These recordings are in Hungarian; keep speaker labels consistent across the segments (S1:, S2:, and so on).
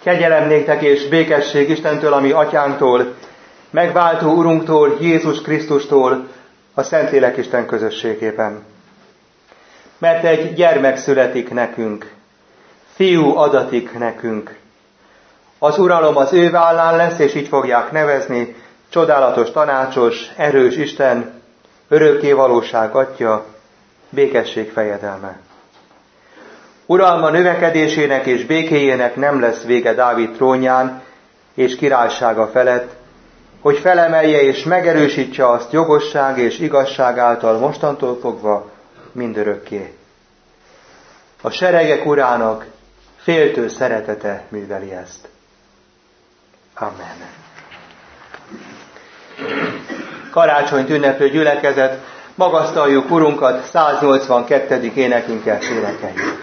S1: Kegyelem néktek és békesség Istentől, ami Atyánktól, megváltó Urunktól, Jézus Krisztustól, a Szentlélek Isten közösségében. Mert egy gyermek születik nekünk, fiú adatik nekünk. Az uralom az ő vállán lesz, és így fogják nevezni, csodálatos tanácsos, erős Isten, örökké valóság Atya, békesség fejedelme. Uralma növekedésének és békéjének nem lesz vége Dávid trónján és királysága felett, hogy felemelje és megerősítse azt jogosság és igazság által mostantól fogva mindörökké. A seregek urának féltő szeretete műveli ezt. Amen. Karácsonyt ünneplő gyülekezet, magasztaljuk Urunkat 182. énekünkkel énekeljük.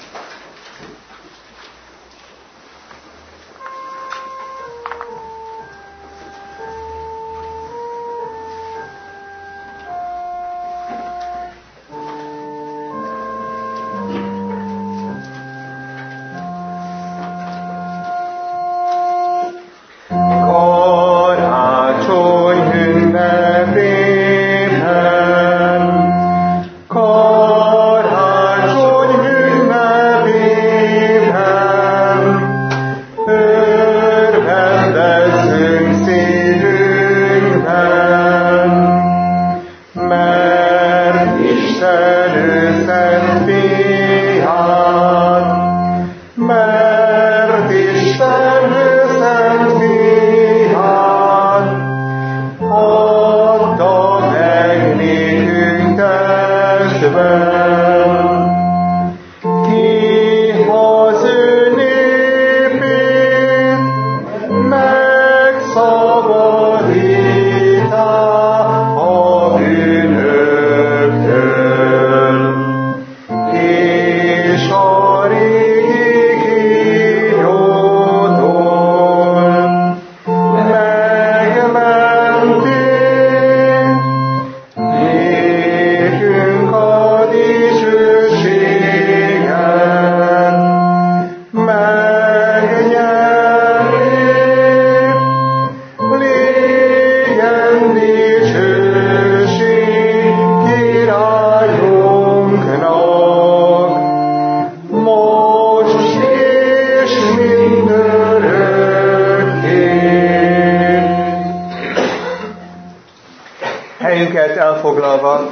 S1: Elfoglalva,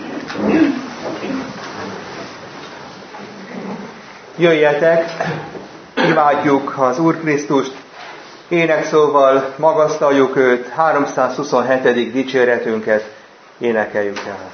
S1: jöjjetek, imádjuk az Úr Krisztust, énekszóval magasztaljuk őt, 327. dicséretünket énekeljük el.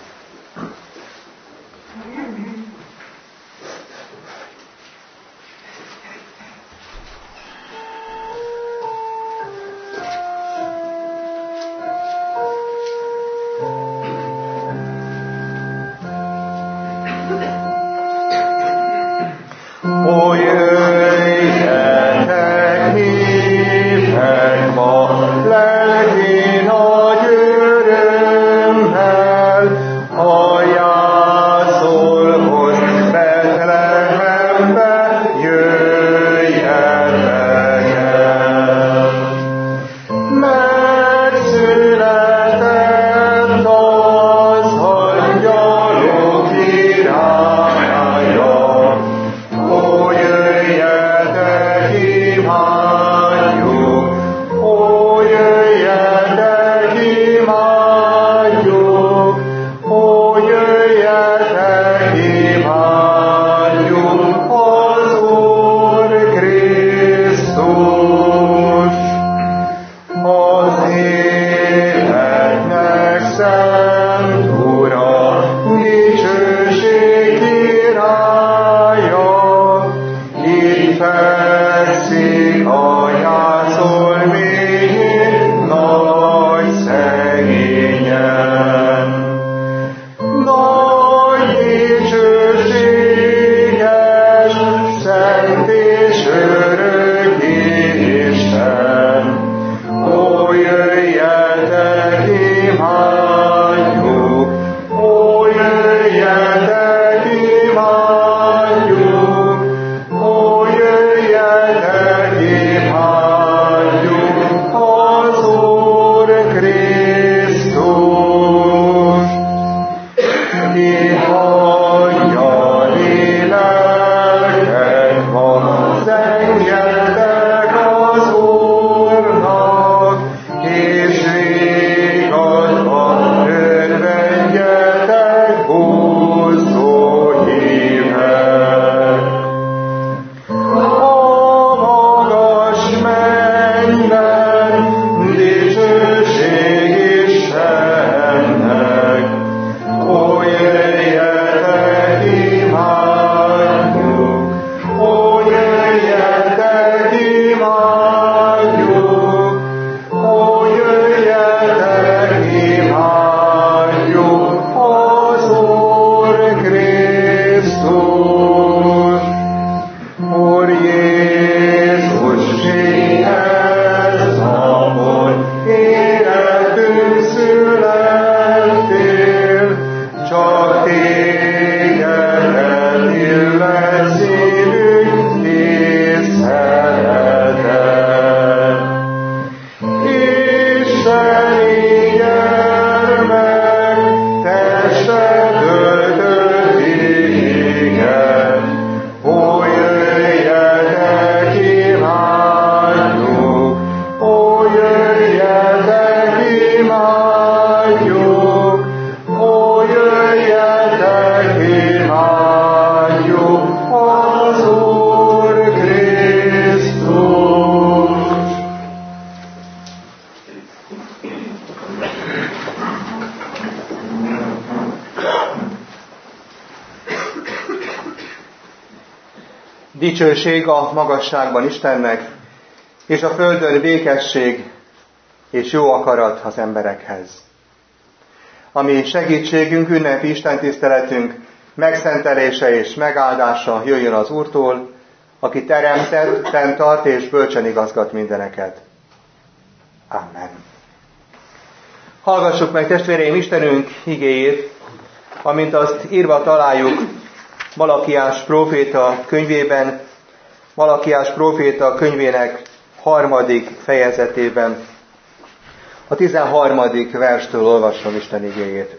S1: Dicsőség a magasságban Istennek, és a földön békesség és jó akarat az emberekhez. Ami segítségünk, ünnepi istentiszteletünk megszentelése és megáldása jöjjön az Úrtól, aki teremtett, fenntart és bölcsen igazgat mindeneket. Amen. Hallgassuk meg, testvéreim, Istenünk igéjét, amint azt írva találjuk Malakiás próféta könyvében, Malakiás próféta könyvének 3. fejezetében. A 13. verstől olvasom Isten igéjét.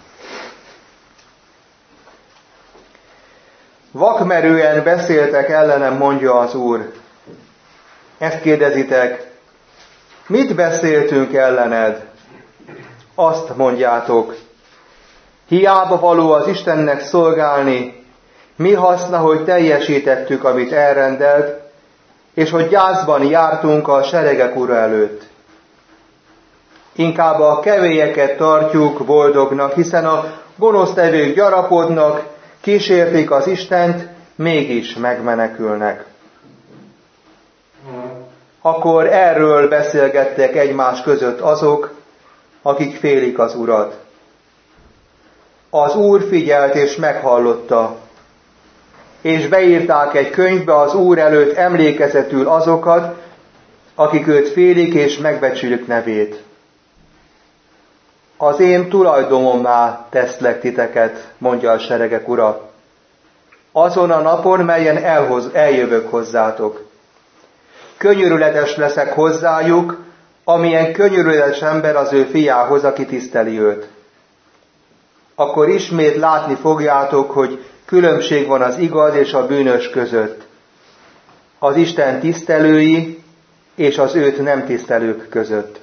S1: Vakmerően beszéltek ellenem, mondja az Úr. Ezt kérdezitek, mit beszéltünk ellened? Azt mondjátok, hiába való az Istennek szolgálni, mi haszna, hogy teljesítettük, amit elrendelt, és hogy gyászban jártunk a seregek Ura előtt. Inkább a kevélyeket tartjuk boldognak, hiszen a gonosztevők gyarapodnak, kísértik az Istent, mégis megmenekülnek. Akkor erről beszélgettek egymás között azok, akik félik az Urat. Az Úr figyelt és meghallotta, és beírták egy könyvbe az Úr előtt emlékezetül azokat, akik őt félik és megbecsülik nevét. Az én tulajdonommá teszlek titeket, mondja a seregek Ura, azon a napon, melyen eljövök hozzátok. Könyörületes leszek hozzájuk, amilyen könyörületes ember az ő fiához, aki tiszteli őt. Akkor ismét látni fogjátok, hogy különbség van az igaz és a bűnös között, az Isten tisztelői és az őt nem tisztelők között.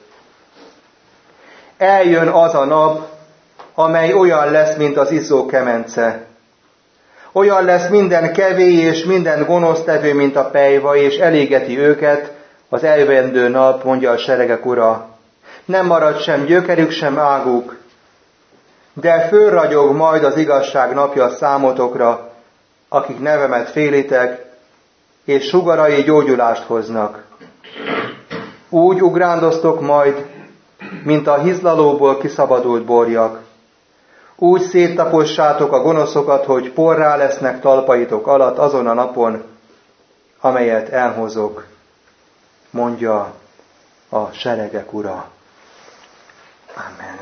S1: Eljön az a nap, amely olyan lesz, mint az izzó kemence. Olyan lesz minden kevély és minden gonosztevő, mint a pelyva, és elégeti őket az eljövendő nap, mondja a seregek Ura. Nem marad sem gyökerük, sem águk, de fölragyog majd az igazság napja számotokra, akik nevemet félitek, és sugarai gyógyulást hoznak. Úgy ugrándoztok majd, mint a hizlalóból kiszabadult borjak. Úgy széttapossátok a gonoszokat, hogy porrá lesznek talpaitok alatt azon a napon, amelyet elhozok, mondja a seregek Ura. Amen.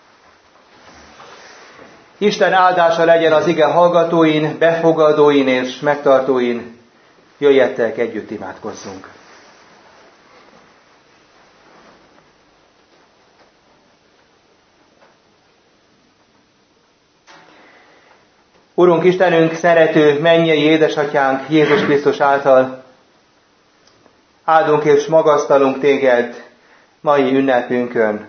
S1: Isten áldása legyen az ige hallgatóin, befogadóin és megtartóin. Jöjjetek, együtt imádkozzunk. Urunk Istenünk, szerető mennyei édesatyánk Jézus Krisztus által, áldunk és magasztalunk téged mai ünnepünkön.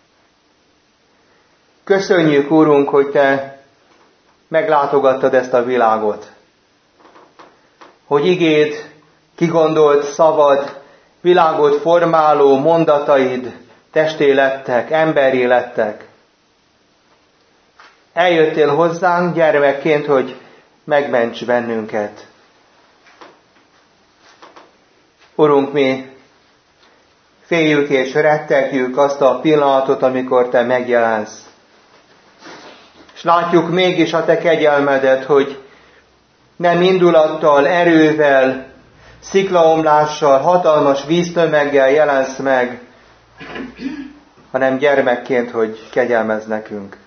S1: Köszönjük, Úrunk, hogy te meglátogattad ezt a világot, hogy igéd, kigondolt szavad, világot formáló mondataid testé lettek, emberré lettek. Eljöttél hozzánk gyermekként, hogy megments bennünket. Urunk, mi féljük és rettegjük azt a pillanatot, amikor te megjelensz. És látjuk mégis a te kegyelmedet, hogy nem indulattal, erővel, sziklaomlással, hatalmas víztömeggel jelensz meg, hanem gyermekként, hogy kegyelmezz nekünk.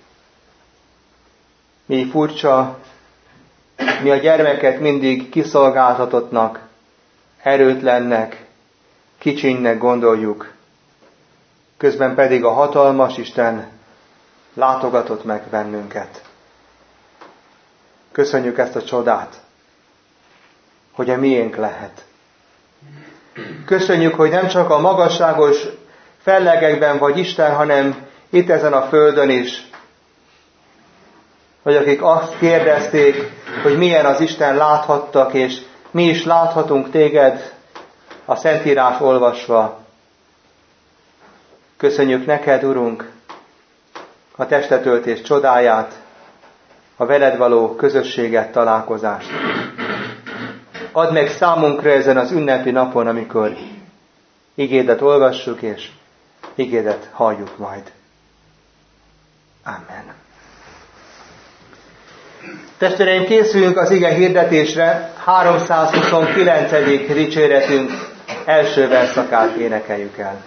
S1: Mi furcsa, mi a gyermeket mindig kiszolgáltatottnak, erőtlennek, kicsinynek gondoljuk, közben pedig a hatalmas Isten látogatott meg bennünket. Köszönjük ezt a csodát, hogy a miénk lehet. Köszönjük, hogy nem csak a magasságos fellegekben vagy Isten, hanem itt ezen a földön is, vagy akik azt kérdezték, hogy milyen az Isten, láthattak, és mi is láthatunk téged a Szentírás olvasva. Köszönjük neked, Urunk, a testetöltés csodáját, a veled való közösséget, találkozást. add meg számunkra ezen az ünnepi napon, amikor igédet olvassuk, és igédet halljuk majd. Amen. Testvéreim, készüljünk az ige hirdetésre, 329. dicséretünk első verszakát énekeljük el.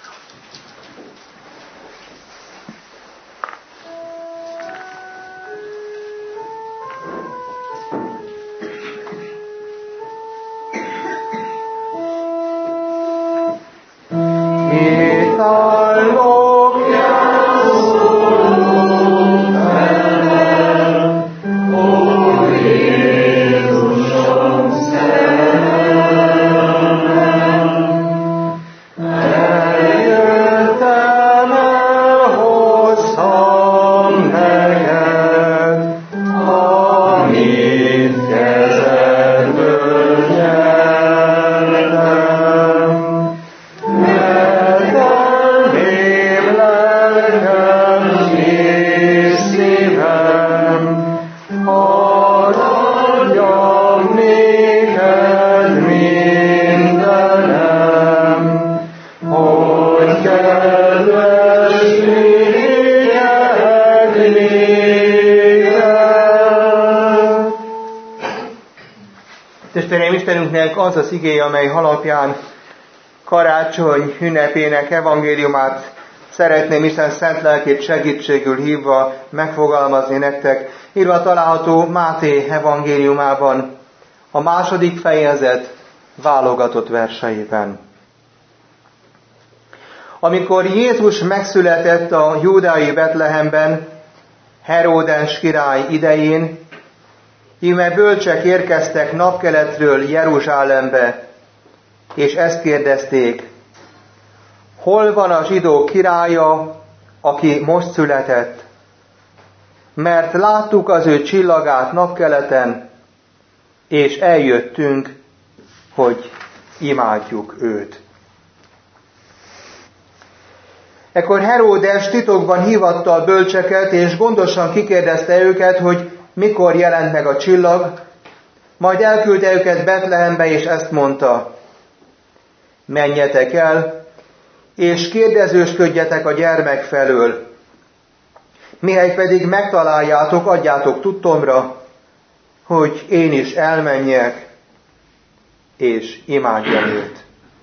S1: Testvéreim, Istenünknek az az igéje, amely alapján karácsony ünnepének evangéliumát szeretném Isten szent lelkét segítségül hívva megfogalmazni nektek. Írva található Máté evangéliumában, a 2. fejezet válogatott verseiben. Amikor Jézus megszületett a júdeai Betlehemben, Heródes király idején, íme bölcsek érkeztek napkeletről Jeruzsálembe, és ezt kérdezték: hol van a zsidók királya, aki most született? Mert láttuk az ő csillagát napkeleten, és eljöttünk, hogy imádjuk őt. Ekkor Heródes titokban hívatta a bölcseket, és gondosan kikérdezte őket, hogy mikor jelent meg a csillag, majd elküldte őket Betlehembe, és ezt mondta: menjetek el, és kérdezősködjetek a gyermek felől. Mihelyt pedig megtaláljátok, adjátok tudtomra, hogy én is elmenjek, és imádjam őt.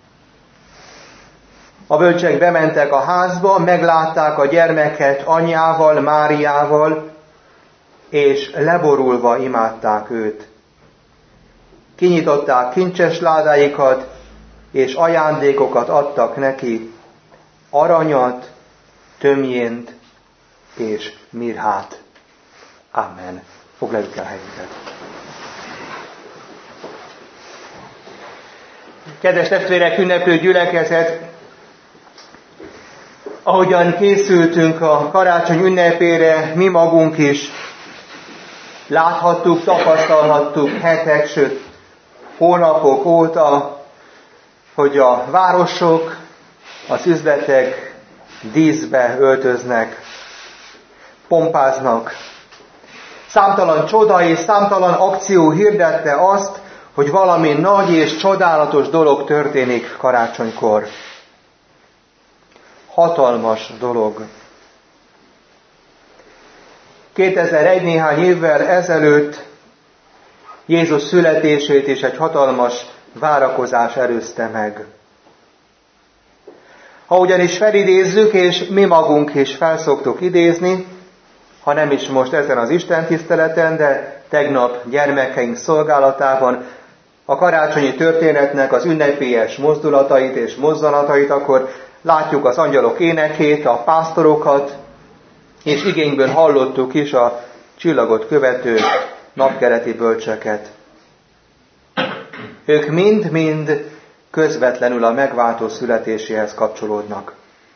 S1: A bölcsek bementek a házba, meglátták a gyermeket anyjával, Máriával, és leborulva imádták őt. Kinyitották kincses ládáikat, és ajándékokat adtak neki, aranyat, tömjént és mirhát. Amen. Foglaljuk el helyünket. Kedves testvérek, ünneplő gyülekezet, ahogyan készültünk a karácsony ünnepére, mi magunk is láthattuk, tapasztalhattuk hetek, sőt hónapok óta, hogy a városok, az üzletek díszbe öltöznek, pompáznak. Számtalan csoda és számtalan akció hirdette azt, hogy valami nagy és csodálatos dolog történik karácsonykor. Hatalmas dolog. 2001 néhány évvel ezelőtt Jézus születését is egy hatalmas várakozás előzte meg. Ha ugyanis felidézzük, és mi magunk is felszoktuk idézni, ha nem is most ezen az Isten tiszteleten, de tegnap gyermekeink szolgálatában a karácsonyi történetnek az ünnepélyes mozdulatait és mozzanatait, akkor látjuk az angyalok énekét, a pásztorokat, és igényből hallottuk is a csillagot követő napkeleti bölcseket. Ők mind-mind közvetlenül a megváltó születéséhez kapcsolódnak.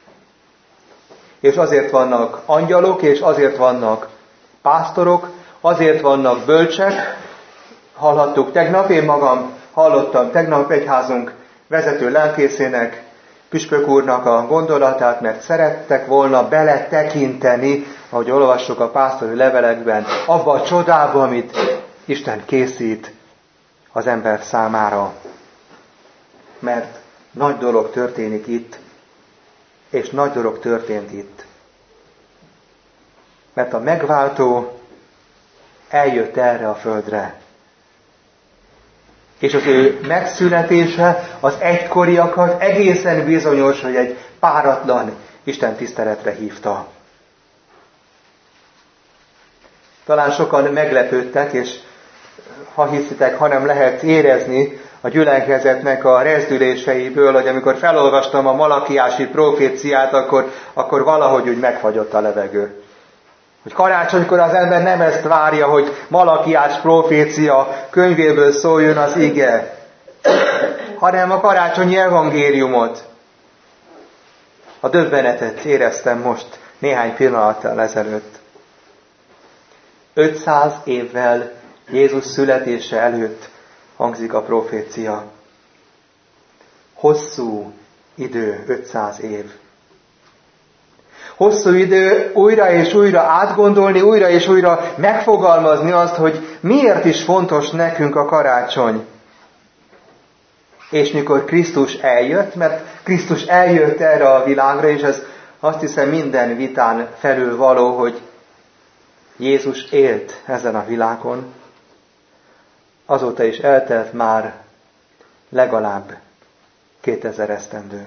S1: És azért vannak angyalok, és azért vannak pásztorok, azért vannak bölcsek. Hallhattuk tegnap, én magam hallottam tegnap egyházunk vezető lelkészének, püspök úrnak a gondolatát, mert szerettek volna beletekinteni, ahogy olvassuk a pásztori levelekben, abba a csodába, amit Isten készít az ember számára. Mert nagy dolog történik itt, és nagy dolog történt itt. Mert a megváltó eljött erre a földre. És az ő megszületése az egykoriakat egészen bizonyos, hogy egy páratlan Isten tiszteletre hívta. Talán sokan meglepődtek, és ha hiszitek, hanem lehet érezni a gyülekezetnek a rezdüléseiből, hogy amikor felolvastam a malakiási proféciát, akkor valahogy úgy megfagyott a levegő. Hogy karácsonykor az ember nem ezt várja, hogy Malakiás profécia könyvéből szóljon az ige, hanem a karácsonyi evangéliumot. A döbbenetet éreztem most néhány pillanattal ezelőtt. 500 évvel Jézus születése előtt hangzik a profécia. Hosszú idő, 500 év. Hosszú idő újra és újra átgondolni, újra és újra megfogalmazni azt, hogy miért is fontos nekünk a karácsony. És mikor Krisztus eljött, mert Krisztus eljött erre a világra, és ez azt hiszem minden vitán felül való, hogy Jézus élt ezen a világon, azóta is eltelt már legalább 2000 esztendő.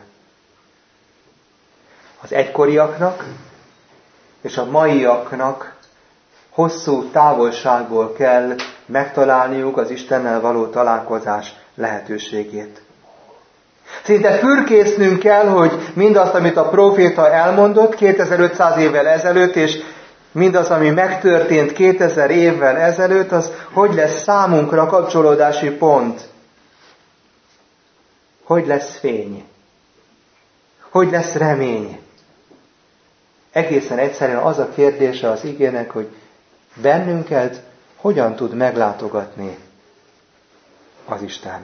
S1: Az egykoriaknak és a maiaknak hosszú távolságból kell megtalálniuk az Istennel való találkozás lehetőségét. Szinte fürkésznünk kell, hogy mindazt, amit a próféta elmondott 2500 évvel ezelőtt, és mindaz, ami megtörtént 2000 évvel ezelőtt, az hogy lesz számunkra kapcsolódási pont? Hogy lesz fény? Hogy lesz remény? Egészen egyszerűen az a kérdése az igének, hogy bennünket hogyan tud meglátogatni az Isten.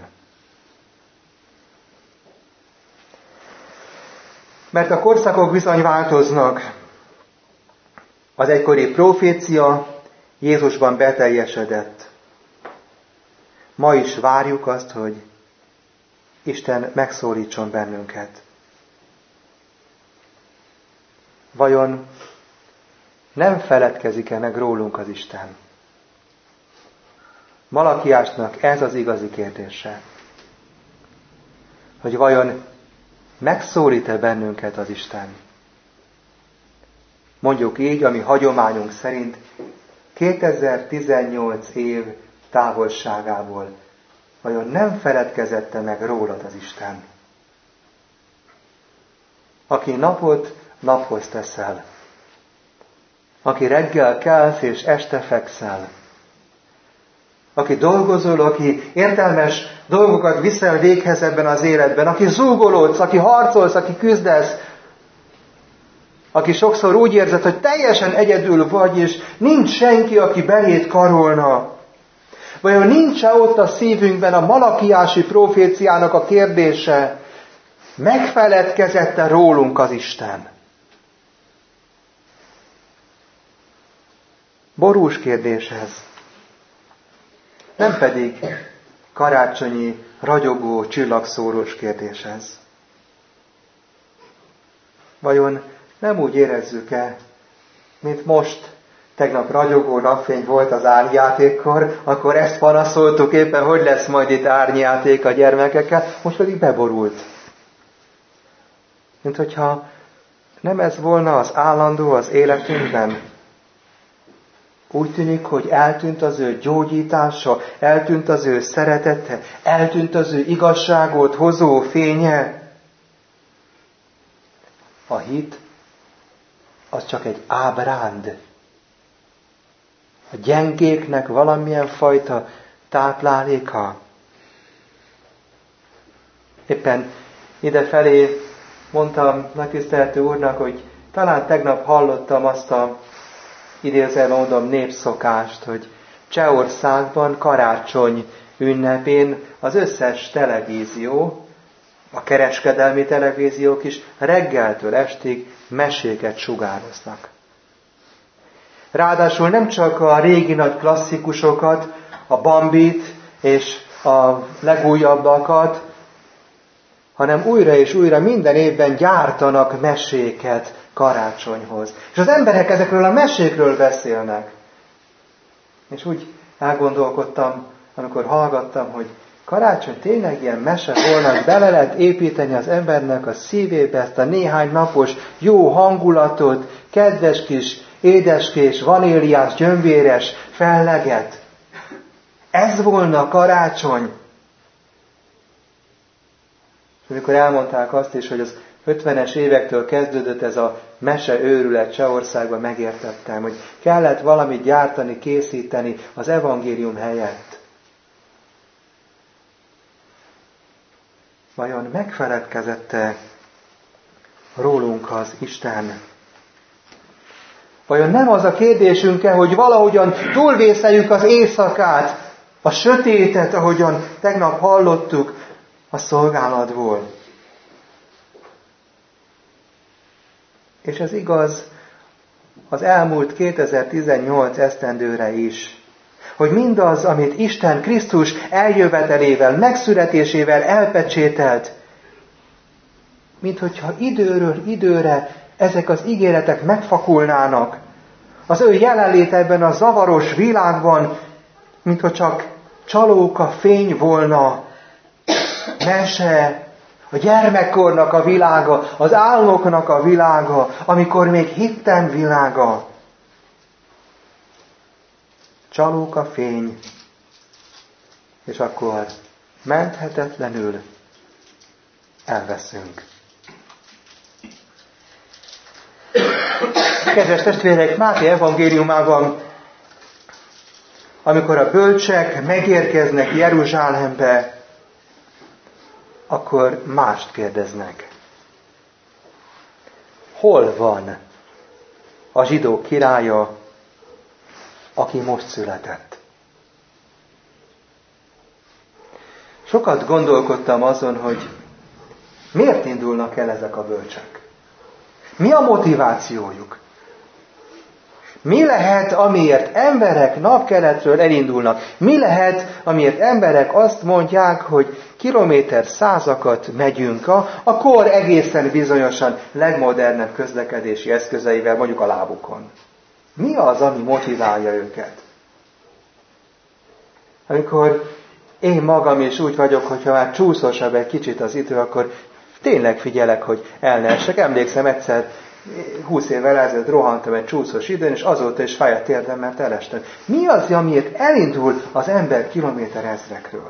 S1: Mert a korszakok bizony változnak. Az egykori profécia Jézusban beteljesedett. Ma is várjuk azt, hogy Isten megszólítson bennünket. Vajon nem feledkezik-e meg rólunk az Isten? Malakiásnak ez az igazi kérdése. Hogy vajon megszólít-e bennünket az Isten? Mondjuk így, ami hagyományunk szerint 2018 év távolságából vajon nem feledkezette meg rólad az Isten? Aki napot naphoz teszel, aki reggel kelsz és este fekszel, aki dolgozol, aki értelmes dolgokat viszel véghez ebben az életben, aki zúgolódsz, aki harcolsz, aki küzdesz, aki sokszor úgy érzed, hogy teljesen egyedül vagy, és nincs senki, aki beléd karolna. Vajon nincs-e ott a szívünkben a malakiási proféciának a kérdése, megfeledkezett-e rólunk az Isten? Borús kérdés ez. Nem pedig karácsonyi, ragyogó, csillagszórós kérdés ez. Vajon nem úgy érezzük-e, mint most, tegnap ragyogó napfény volt az árnyjátékkor, akkor ezt panaszoltuk éppen, hogy lesz majd itt árnyjáték a gyermekekkel, most pedig beborult. Mint hogyha nem ez volna az állandó az életünkben. Úgy tűnik, hogy eltűnt az ő gyógyítása, eltűnt az ő szeretete, eltűnt az ő igazságot hozó fénye. A hit az csak egy ábránd. A gyengéknek valamilyen fajta tápláléka. Éppen idefelé mondtam nagytiszteltő úrnak, hogy talán tegnap hallottam azt a idézőjelben mondom népszokást, hogy Csehországban karácsony ünnepén az összes televízió, a kereskedelmi televíziók is reggeltől estig meséket sugároznak. Ráadásul nem csak a régi nagy klasszikusokat, a Bambit és a legújabbakat, hanem újra és újra minden évben gyártanak meséket karácsonyhoz. És az emberek ezekről a mesékről beszélnek. És úgy elgondolkodtam, amikor hallgattam, hogy karácsony tényleg ilyen mese volna, bele lehet építeni az embernek a szívébe ezt a néhány napos jó hangulatot, kedves kis édeskés, vaníliás, gyömbéres felleget. Ez volna a karácsony. És amikor elmondták azt is, hogy az 50-es évektől kezdődött ez a mese őrület Csehországban, megértettem, hogy kellett valamit gyártani, készíteni az evangélium helyett. Vajon megfeledkezett-e rólunk az Isten? Vajon nem az a kérdésünk-e, hogy valahogyan túlvészeljük az éjszakát, a sötétet, ahogyan tegnap hallottuk a szolgálatból? És ez igaz az elmúlt 2018 esztendőre is, hogy mindaz, amit Isten Krisztus eljövetelével, megszületésével elpecsételt, minthogyha időről időre ezek az ígéretek megfakulnának, az ő jelenlét ebben a zavaros világban, mintha csak csalóka fény volna, mese, a gyermekkornak a világa, az álmoknak a világa, amikor még hittem világa. Csalóka fény, és akkor menthetetlenül elveszünk. Kedves testvérek, Máté evangéliumában, amikor a bölcsek megérkeznek Jeruzsálembe, akkor mást kérdeznek. Hol van a zsidók királya, aki most született? Sokat gondolkodtam azon, hogy miért indulnak el ezek a bölcsek? Mi a motivációjuk? Mi lehet, amiért emberek napkeletről elindulnak? Mi lehet, amiért emberek azt mondják, hogy kilométer százakat megyünk a kor egészen bizonyosan legmodernebb közlekedési eszközeivel, mondjuk a lábukon? Mi az, ami motiválja őket? Amikor én magam is úgy vagyok, hogyha már csúszosabb egy kicsit az idő, akkor tényleg figyelek, hogy el ne essek. Emlékszem, egyszer 20 évvel ezelőtt rohantam egy csúszós időn, és azóta is fáj a térdem, mert elestem. Mi az, amiért elindul az ember kilométer ezrekről?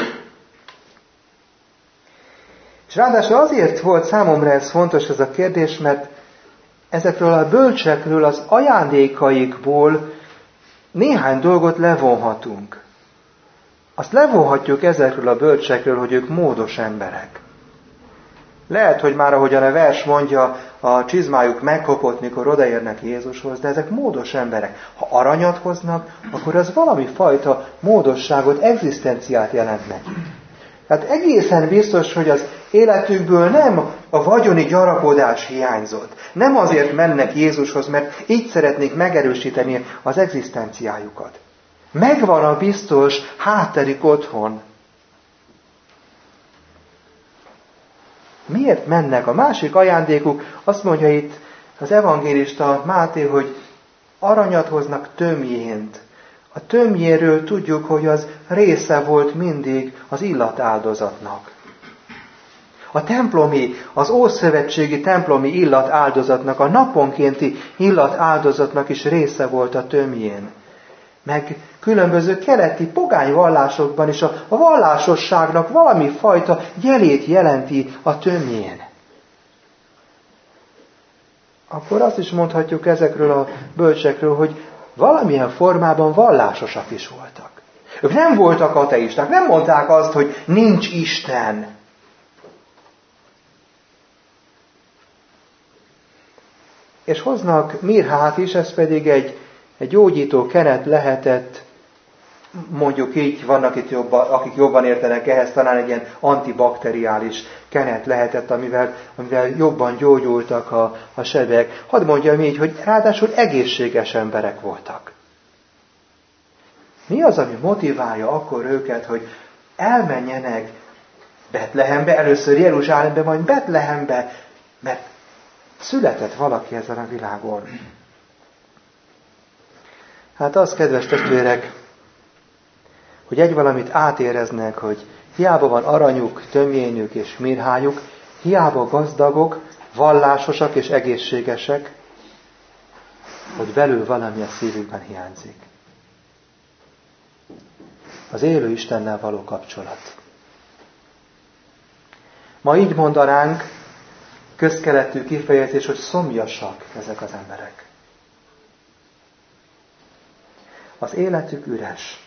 S1: És ráadásul azért volt számomra ez fontos ez a kérdés, mert ezekről a bölcsekről, az ajándékaikból néhány dolgot levonhatunk. Azt levonhatjuk ezekről a bölcsekről, hogy ők módos emberek. Lehet, hogy már ahogyan a vers mondja, a csizmájuk megkopott, mikor odaérnek Jézushoz, de ezek módos emberek. Ha aranyat hoznak, akkor az valami fajta módosságot, egzisztenciát jelent neki. Tehát egészen biztos, hogy az életükből nem a vagyoni gyarapodás hiányzott. Nem azért mennek Jézushoz, mert így szeretnék megerősíteni az egzisztenciájukat. Megvan a biztos hátterük otthon. Miért mennek? A másik ajándékuk, azt mondja itt az evangélista Máté, hogy aranyat hoznak tömjént. A tömjéről tudjuk, hogy az része volt mindig az illatáldozatnak. A templomi, az ószövetségi templomi illatáldozatnak, a naponkénti illatáldozatnak is része volt a tömjén. Meg különböző keleti pogány vallásokban is a vallásosságnak valami fajta jelét jelenti a tömjén. Akkor azt is mondhatjuk ezekről a bölcsekről, hogy valamilyen formában vallásosak is voltak. Ők nem voltak ateisták, nem mondták azt, hogy nincs Isten. És hoznak mirhát is, ez pedig egy gyógyító kenet lehetett, mondjuk így, vannak itt akik jobban értenek ehhez, talán egy ilyen antibakteriális kenet lehetett, amivel jobban gyógyultak a sebek. Hadd mondjam így, hogy ráadásul egészséges emberek voltak. Mi az, ami motiválja akkor őket, hogy elmenjenek Betlehembe, először Jeruzsálembe, majd Betlehembe, mert született valaki ezen a világon. Hát az, kedves testvérek, hogy egy valamit átéreznek, hogy hiába van aranyuk, tömjénük és mirhájuk, hiába gazdagok, vallásosak és egészségesek, hogy belül valami a szívükben hiányzik. Az élő Istennel való kapcsolat. Ma így mondanánk, közkeletű kifejezés, hogy szomjasak ezek az emberek. Az életük üres.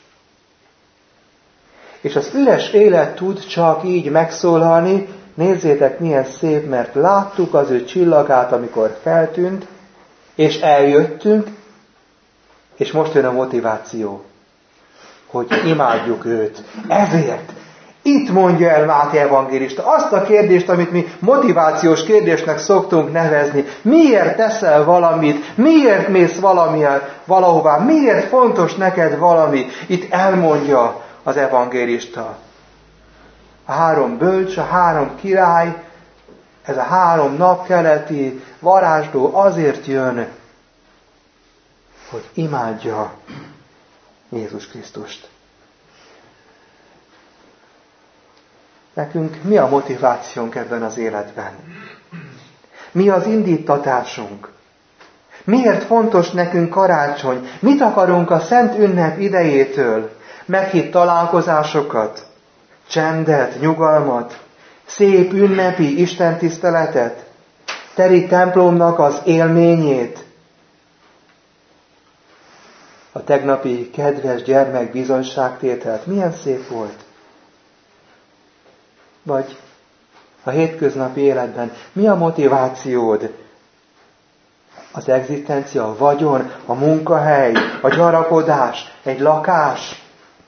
S1: És az üres élet tud csak így megszólalni, nézzétek milyen szép, mert láttuk az ő csillagát, amikor feltűnt, és eljöttünk, és most jön a motiváció, hogy imádjuk őt. Ezért itt mondja el Máté evangélista azt a kérdést, amit mi motivációs kérdésnek szoktunk nevezni. Miért teszel valamit? Miért mész valahová? Miért fontos neked valami? Itt elmondja az evangélista. A 3 bölcs, a 3 király, ez a 3 napkeleti varázsló azért jön, hogy imádja Jézus Krisztust. Nekünk mi a motivációnk ebben az életben? Mi az indítatásunk? Miért fontos nekünk karácsony? Mit akarunk a szent ünnep idejétől? Meghitt találkozásokat, csendet, nyugalmat, szép ünnepi istentiszteletet, teri templomnak az élményét, a tegnapi kedves gyermek bizonyságtételt. Milyen szép volt! Vagy a hétköznapi életben mi a motivációd? Az egzisztencia, a vagyon, a munkahely, a gyarakodás, egy lakás.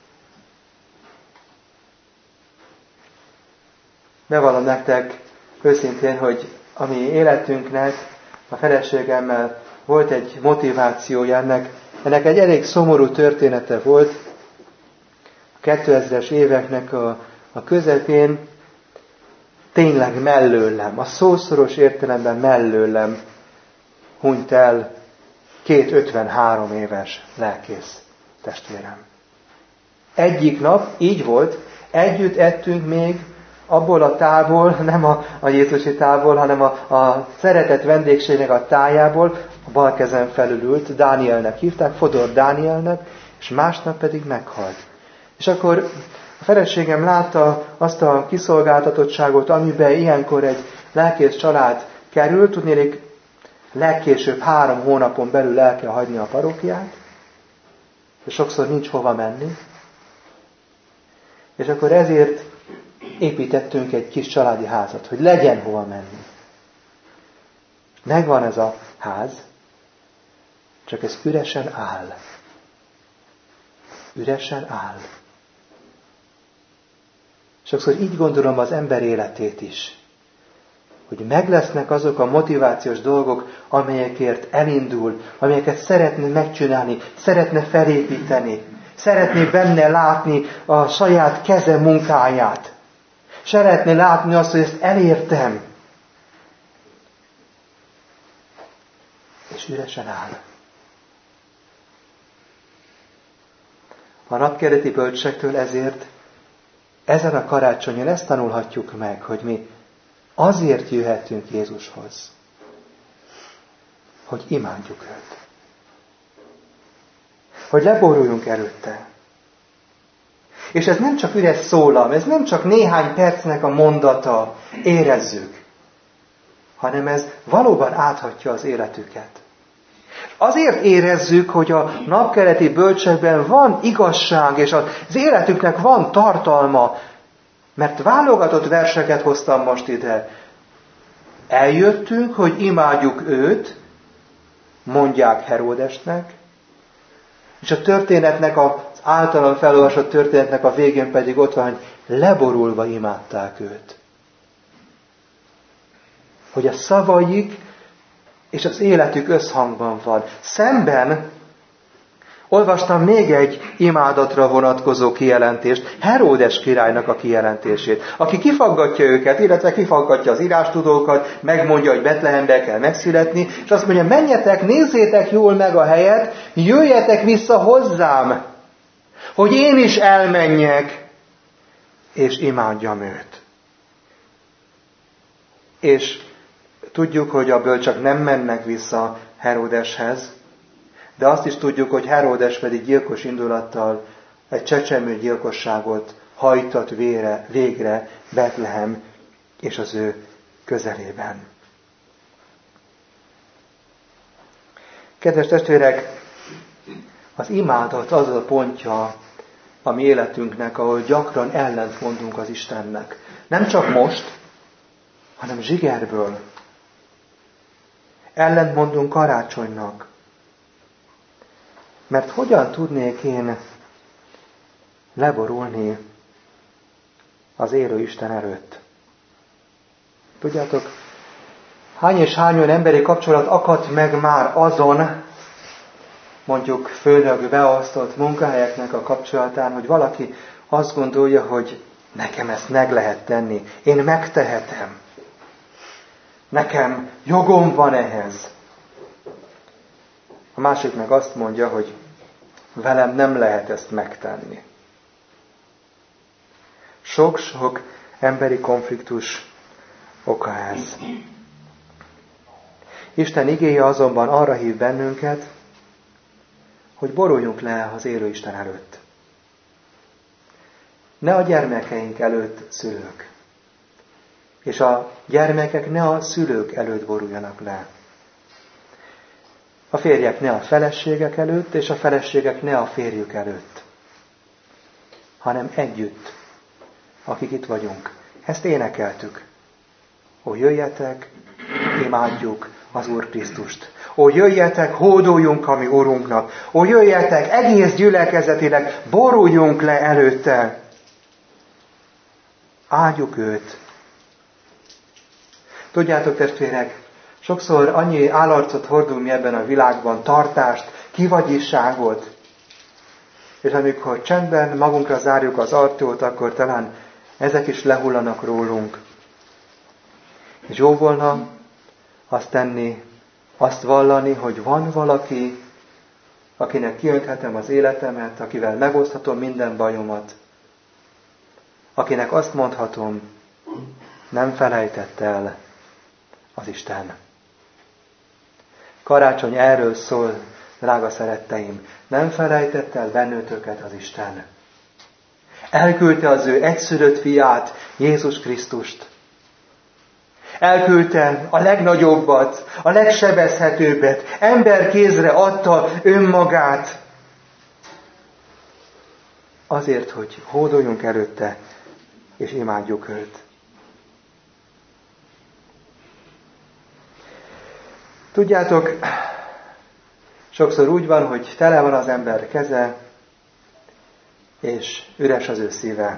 S1: Bevallom nektek őszintén, hogy a mi életünknek, a feleségemmel volt egy motivációja ennek egy elég szomorú története volt. A 2000-es éveknek a közepén tényleg mellőlem, a szószoros értelemben mellőlem hunyt el 2 53 éves lelkész testvérem. Egyik nap így volt, együtt ettünk még abból a tálból, nem a Jézusi tálból, hanem a szeretett vendégségnek a tájából, a bal kezem felül ült, Dánielnek hívták, Fodor Dánielnek, és másnap pedig meghalt. És akkor a feleségem látta azt a kiszolgáltatottságot, amiben ilyenkor egy lelkész család kerül, tudnélik, legkésőbb 3 hónapon belül el kell hagyni a parókiát, és sokszor nincs hova menni. És akkor ezért építettünk egy kis családi házat, hogy legyen hova menni. Megvan ez a ház, csak ez üresen áll. Üresen áll. Sokszor így gondolom az ember életét is, hogy meg lesznek azok a motivációs dolgok, amelyekért elindul, amelyeket szeretne megcsinálni, szeretne felépíteni, szeretné benne látni a saját keze munkáját. Szeretné látni azt, hogy ezt elértem. És üresen áll. A napkeleti bölcsektől ezért ezen a karácsonyon ezt tanulhatjuk meg, hogy mi azért jöhetünk Jézushoz, hogy imádjuk őt. Hogy leboruljunk előtte. És ez nem csak üres szólam, ez nem csak néhány percnek a mondata, érezzük, hanem ez valóban áthatja az életüket. Azért érezzük, hogy a napkeleti bölcsekben van igazság, és az életüknek van tartalma, mert válogatott verseket hoztam most ide. Eljöttünk, hogy imádjuk őt, mondják Heródesnek, és a történetnek, az általam felolvasott történetnek a végén pedig ott van, hogy leborulva imádták őt. Hogy a szavaik és az életük összhangban van. Szemben Olvastam még egy imádatra vonatkozó kijelentést, Heródes királynak a kijelentését, aki kifaggatja őket, illetve kifaggatja az írástudókat, megmondja, hogy Betlehembe kell megszületni, és azt mondja, menjetek, nézzétek jól meg a helyet, jöjjetek vissza hozzám, hogy én is elmenjek, és imádjam őt. És tudjuk, hogy a bölcsek nem mennek vissza Heródeshez, de azt is tudjuk, hogy Heródes pedig gyilkos indulattal egy csecsemő gyilkosságot hajtat végre Betlehem és az ő közelében. Kedves testvérek, az imádat az a pontja a mi életünknek, ahol gyakran ellent mondunk az Istennek. Nem csak most, hanem zsigerből. Ellent mondunk karácsonynak. Mert hogyan tudnék én leborulni az élő Isten előtt? Tudjátok, hány és hány olyan emberi kapcsolat akadt meg már azon, mondjuk főnök beosztott munkahelyeknek a kapcsolatán, hogy valaki azt gondolja, hogy nekem ezt meg lehet tenni, én megtehetem. Nekem jogom van ehhez. A másik meg azt mondja, hogy velem nem lehet ezt megtenni. Sok-sok emberi konfliktus oka ez. Isten igéje azonban arra hív bennünket, hogy boruljunk le az élő Isten előtt. Ne a gyermekeink előtt szülők, és a gyermekek ne a szülők előtt boruljanak le. A férjek ne a feleségek előtt, és a feleségek ne a férjük előtt, hanem együtt, akik itt vagyunk. Ezt énekeltük. Ó, jöjjetek, imádjuk az Úr Krisztust. Ó, jöjjetek, hódoljunk a mi Urunknak. Ó, jöjjetek, egész gyülekezetileg boruljunk le előtte. Áldjuk őt. Tudjátok, testvérek, sokszor annyi állarcot hordunk mi ebben a világban, tartást, kivagyisságot, és amikor csendben magunkra zárjuk az ajtót, akkor talán ezek is lehullanak rólunk. És jó volna azt tenni, azt vallani, hogy van valaki, akinek kiönthetem az életemet, akivel megoszthatom minden bajomat, akinek azt mondhatom, nem felejtett el az Isten. Karácsony erről szól, drága szeretteim, nem felejtett el bennőtöket az Isten. Elküldte az ő egyszülött fiát, Jézus Krisztust. Elküldte a legnagyobbat, a legsebezhetőbbet, ember kézre adta önmagát. Azért, hogy hódoljunk előtte, és imádjuk őt. Tudjátok, sokszor úgy van, hogy tele van az ember keze, és üres az ő szíve.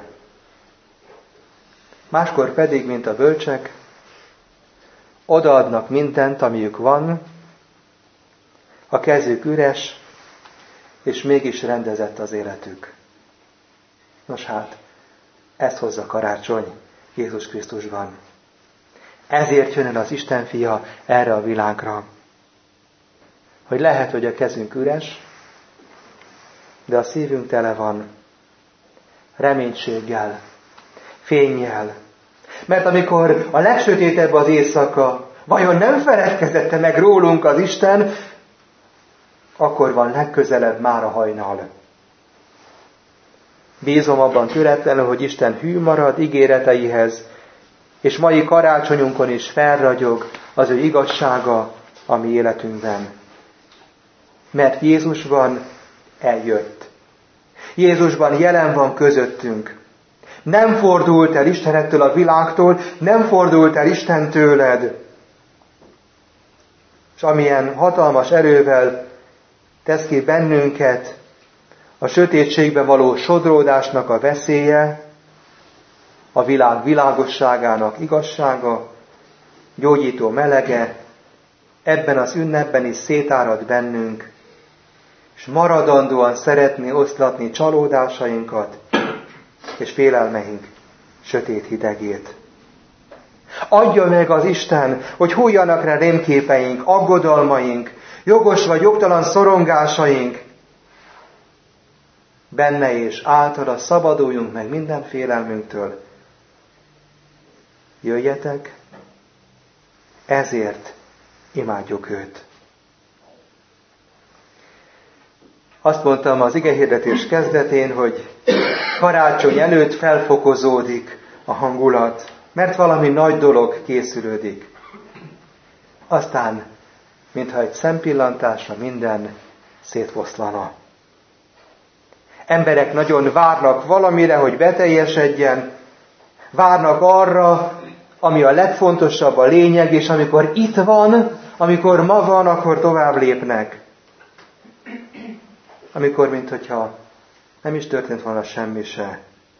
S1: Máskor pedig, mint a bölcsek, odaadnak mindent, amiük van, a kezük üres, és mégis rendezett az életük. Nos hát, ezt hozza karácsony Jézus Krisztusban. Ezért jön el az Isten fia erre a világra. Hogy lehet, hogy a kezünk üres, de a szívünk tele van reménységgel, fénnyel. Mert amikor a legsötétebb az éjszaka, vajon nem feledkezette meg rólunk az Isten, akkor van legközelebb már a hajnal. Bízom abban türetlenül, hogy Isten hű marad ígéreteihez, és mai karácsonyunkon is felragyog az ő igazsága a mi életünkben. Mert Jézusban eljött. Jézusban jelen van közöttünk. Nem fordult el Istenettől a világtól, nem fordult el Isten tőled. És amilyen hatalmas erővel tesz ki bennünket a sötétségbe való sodródásnak a veszélye, a világ világosságának igazsága, gyógyító melege, ebben az ünnepben is szétárad bennünk, és maradandóan szeretné oszlatni csalódásainkat és félelmeink sötét hidegét. Adja meg az Isten, hogy hújjanak rá rémképeink, aggodalmaink, jogos vagy jogtalan szorongásaink. Benne és általa szabaduljunk meg minden félelmünktől. Jöjjetek, ezért imádjuk őt. Azt mondtam az igehirdetés kezdetén, hogy karácsony előtt felfokozódik a hangulat, mert valami nagy dolog készülődik. Aztán, mintha egy szempillantásra minden szétfoszlana. Emberek nagyon várnak valamire, hogy beteljesedjen, várnak arra, ami a legfontosabb, a lényeg, és amikor itt van, amikor ma van, akkor tovább lépnek. Amikor, minthogyha nem is történt volna semmi se.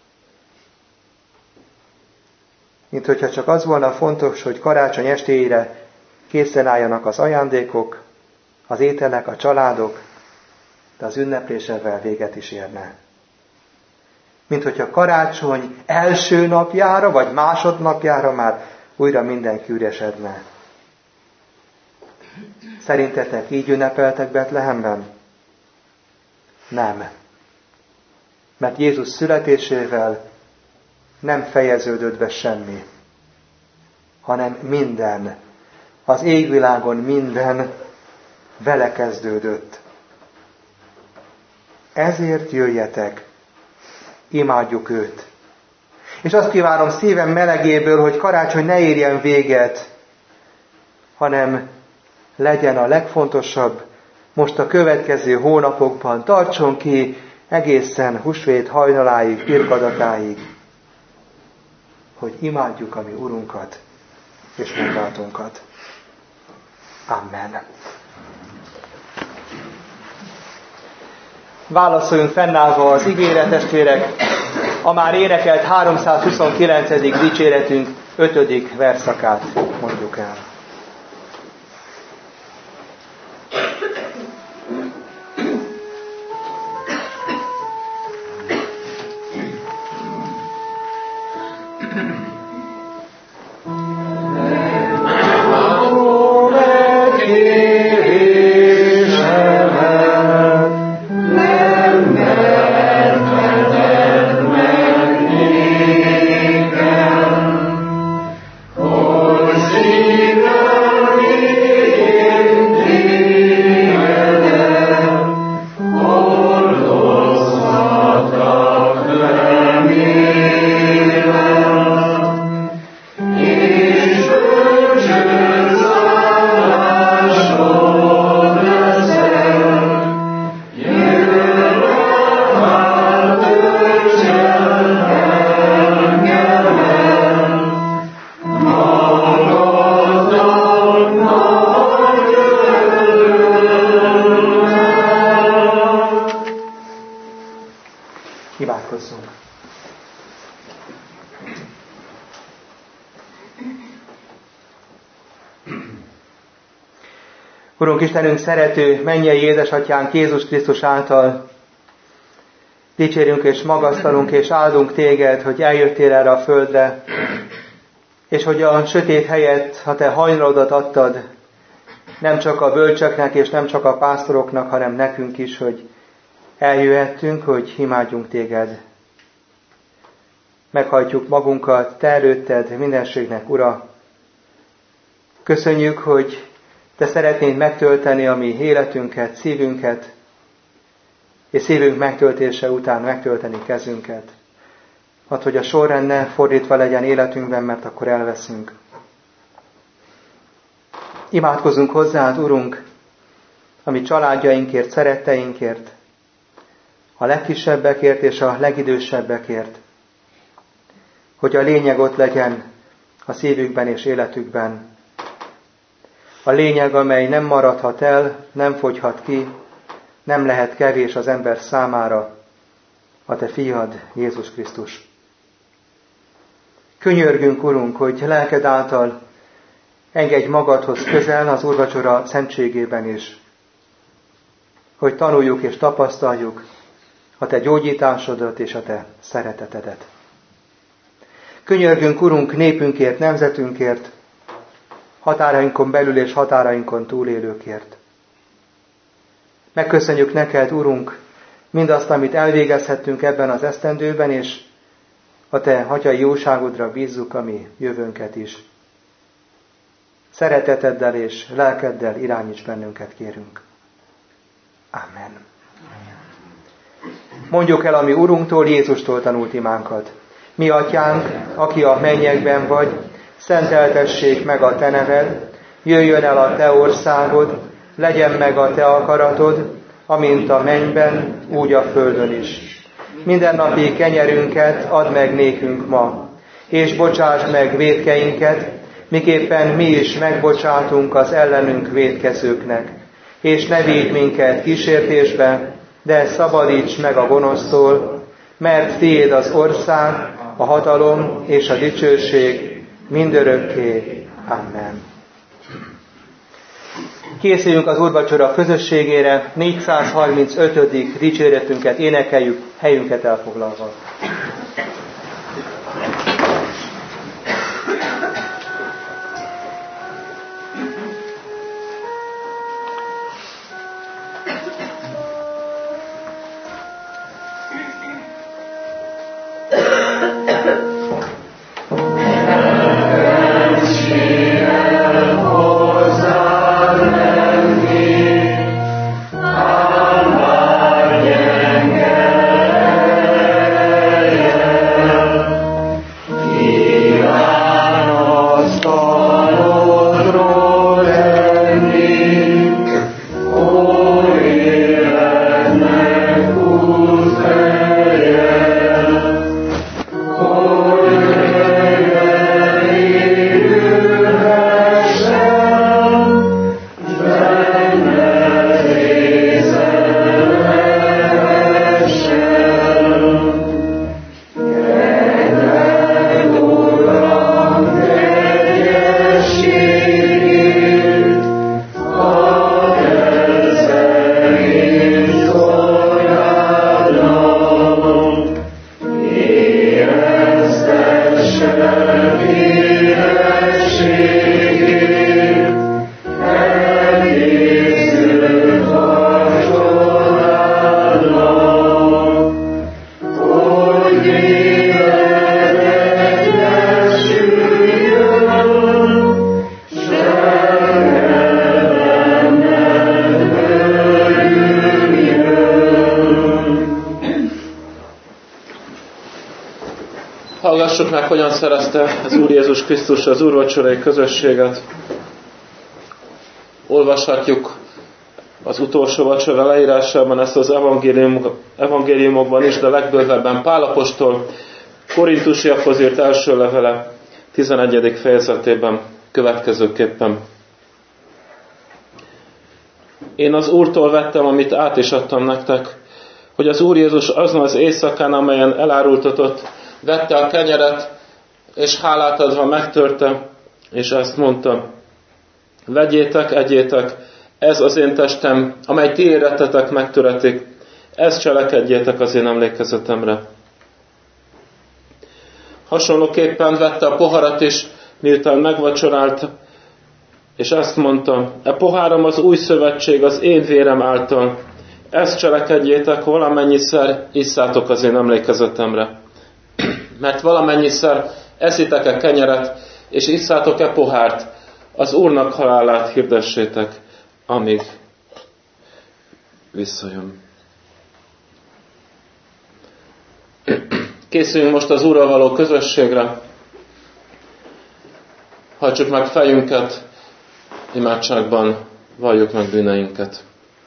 S1: Minthogyha csak az volna fontos, hogy karácsony estéjére készen álljanak az ajándékok, az ételek, a családok, de az ünneplés ezzel véget is érne. Minthogyha karácsony első napjára, vagy másodnapjára már újra mindenki üresedne. Szerintetek így ünnepeltek Betlehemben? Nem. Mert Jézus születésével nem fejeződött be semmi, hanem minden, az égvilágon minden vele kezdődött. Ezért jöjjetek, imádjuk őt. És azt kívánom szívem melegéből, hogy karácsony ne érjen véget, hanem legyen a legfontosabb most a következő hónapokban, tartson ki egészen húsvét hajnaláig, pirkadatáig, hogy imádjuk a mi Urunkat és megváltunkat. Amen. Válaszoljunk fennállva az igére, testvérek, a már énekelt 329. dicséretünk 5. verszakát mondjuk el. Imádkozzunk. Urunk Istenünk, szerető, mennyei édesatyánk Jézus Krisztus által dicsérünk és magasztalunk és áldunk téged, hogy eljöttél erre a földre, és hogy a sötét helyet, ha te hajnalodat adtad, nem csak a bölcseknek és nem csak a pásztoroknak, hanem nekünk is, hogy eljöhettünk, hogy imádjunk téged. Meghajtjuk magunkat, te előtted, mindenségnek Ura. Köszönjük, hogy te szeretnéd megtölteni a mi életünket, szívünket, és szívünk megtöltése után megtölteni kezünket. Add, hogy a sorrend ne fordítva legyen életünkben, mert akkor elveszünk. Imádkozunk hozzád, Urunk, a mi családjainkért, szeretteinkért, a legkisebbekért és a legidősebbekért, hogy a lényeg ott legyen a szívükben és életükben. A lényeg, amely nem maradhat el, nem fogyhat ki, nem lehet kevés az ember számára, a te fiad, Jézus Krisztus. Könyörgünk, Urunk, hogy lelked által engedj magadhoz közel az úrvacsora szentségében is. hogy tanuljuk és tapasztaljuk a Te gyógyításodat és a Te szeretetedet. Könyörgünk, Urunk, népünkért, nemzetünkért, határainkon belül és határainkon túlélőkért. Megköszönjük neked, Urunk, mindazt, amit elvégezhettünk ebben az esztendőben, és a Te atyai jóságodra bízzuk a mi jövőnket is. Szereteteddel és lelkeddel irányíts bennünket, kérünk. Amen. Mondjuk el a mi Urunktól, Jézustól tanult imánkat. Mi atyánk, aki a mennyekben vagy, szenteltessék meg a te neved, jöjjön el a te országod, legyen meg a te akaratod, amint a mennyben, úgy a földön is. Mindennapi kenyerünket add meg nékünk ma, és bocsáss meg vétkeinket, miképpen mi is megbocsátunk az ellenünk vétkezőknek. És ne vigy minket kísértésbe, de szabadíts meg a gonosztól, mert tiéd az ország, a hatalom és a dicsőség mindörökké. Amen. Készüljünk az úrvacsora közösségére, 435. dicséretünket énekeljük, helyünket elfoglalva.
S2: Hallgassuk meg, hogyan szerezte az Úr Jézus Krisztus az úrvacsorai közösséget. Olvashatjuk az utolsó vacsora leírásában ezt az evangéliumokban is, de legbővebben Pál apostol Korintusiakhoz írt első levele 11. fejezetében következőképpen. Én az Úrtól vettem, amit át is adtam nektek, hogy az Úr Jézus azon az éjszakán, amelyen elárultatott, vette a kenyeret, és hálát adva megtörte, és ezt mondta: vegyétek, egyétek, ez az én testem, amely ti érettetek megtöretik, ezt cselekedjétek az én emlékezetemre. Hasonlóképpen vette a poharat is, miután megvacsorált, és ezt mondta: e poháram az új szövetség az én vérem által, ezt cselekedjétek, valamennyiszer isszátok az én emlékezetemre. Mert valamennyiszer eszitek-e kenyeret, és isszátok-e pohárt, az Úrnak halálát hirdessétek, amíg visszajön. Készüljünk most az Úrral való közösségre. Hajtsuk meg fejünket, imádságban valljuk meg bűneinket.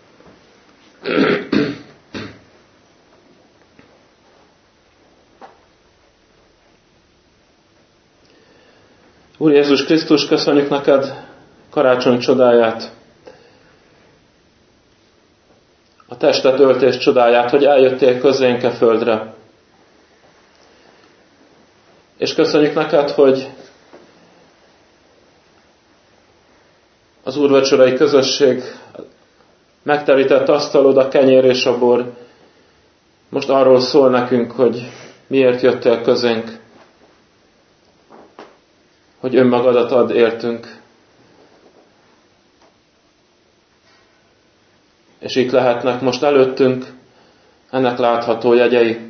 S2: Úr Jézus Krisztus, köszönjük neked karácsony csodáját, a testet öltés csodáját, hogy eljöttél közénk e földre. És köszönjük neked, hogy az úrvacsorai közösség megterített asztalod, a kenyér és a bor most arról szól nekünk, hogy miért jöttél közénk, hogy önmagadat ad értünk. És itt lehetnek most előttünk ennek látható jegyei.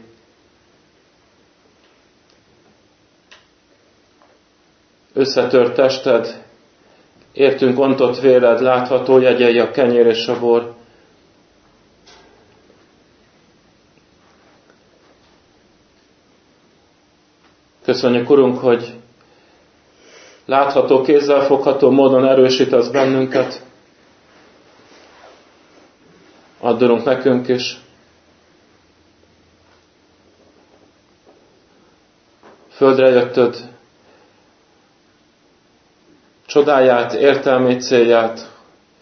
S2: Összetört tested, értünk ontott véred, látható jegyei, a kenyér és a bor. Köszönjük, Urunk, hogy látható, kézzelfogható módon erősítesz bennünket. Add, Urunk, nekünk is. Földre jöttöd csodáját, értelmét, célját,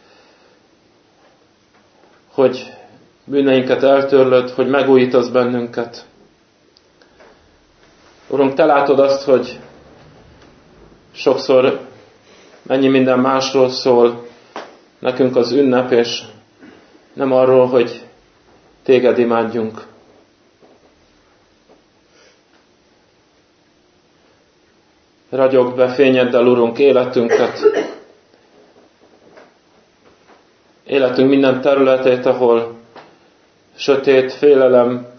S2: hogy bűneinket eltörlöd, hogy megújítasz bennünket. Urunk, Te látod azt, hogy sokszor mennyi minden másról szól nekünk az ünnep, és nem arról, hogy Téged imádjunk. Ragyog be fényeddel, Urunk, életünket. Életünk minden területét, ahol sötét, félelem,